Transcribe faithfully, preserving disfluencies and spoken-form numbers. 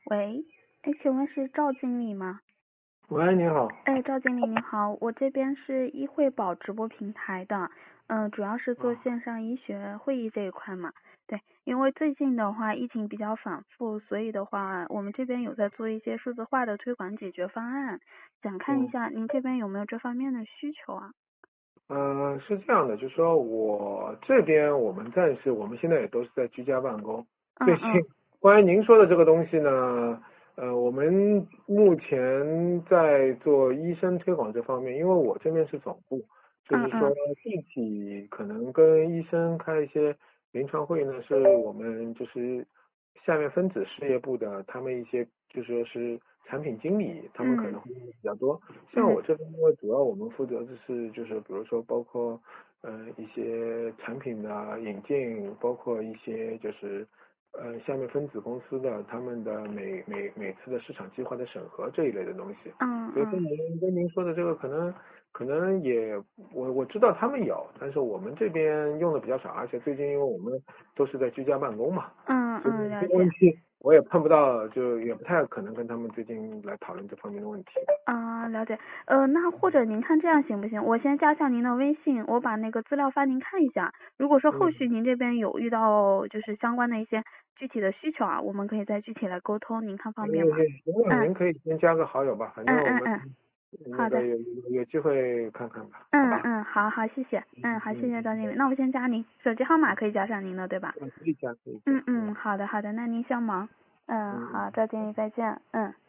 喂，哎，请问是赵经理吗？ 喂，你好。 哎，赵经理您好，我这边是医惠保直播平台的，嗯、主要是做啊， 线上医学会议这一块嘛。对，因为最近的话疫情比较反复，所以的话我们这边有在做一些数字化的推广解决方案，想看一嗯， 下您这边有没有这方面的需求啊？ 呃，是这样的，就是说我这边我们暂时，我们现在也都是在居家办公。最近嗯嗯关于您说的这个东西呢，呃，我们目前在做医生推广这方面，因为我这边是总部，就是说嗯嗯具体可能跟医生开一些临床会议呢，是我们就是下面分子事业部的他们一些就说是产品经理，他们可嗯能会用的比较多。像嗯我这边，因为主要我们负责的是就是比如说包括呃一些产品的引进，包括一些就是呃下面分子公司的他们的每每每次的市场计划的审核这一类的东西。所以跟嗯嗯。 您跟您说的这个可能可能也我我知道他们有，但是我们这边用的比较少，而且最近因为我们都是在居家办公嘛， 嗯所以这嗯，了解。 个问题我也碰不到，就也不太可能跟他们最近来讨论这方面的问题。 啊，了解。呃，那或者您看这样行不行？我先加上您的微信，我把那个资料发您看一下。如果说后续嗯， 您这边有遇到就是相关的一些具体的需求啊，我们可以再具体来沟通，您看方便吗？ 也也行啊， 嗯您可以先加个好友吧，反正我们嗯嗯嗯，好的。 那个有有有机会看看吧，好吧？ 嗯嗯，好好，谢谢。嗯，好，谢嗯， 谢张经理。那我先加您，手机号码可以加上您的，对吧？ 嗯可以加可以加，嗯嗯嗯，好的好的，那您先忙。嗯，好， 嗯。 赵经理再见。嗯。